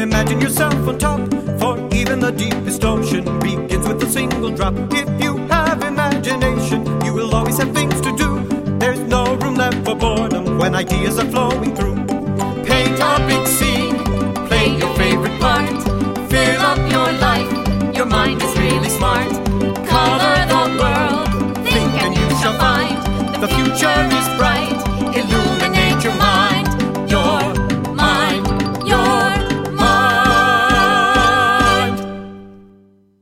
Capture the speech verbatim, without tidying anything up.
Imagine yourself on top, for even the deepest ocean begins with a single drop. If you have imagination, you will always have things to do. There's no room left for boredom when ideas are flowing through. Paint a big scene, play your favorite part. Fill up your life, your mind is really smart. Color the world, think and you shall find the future is bright.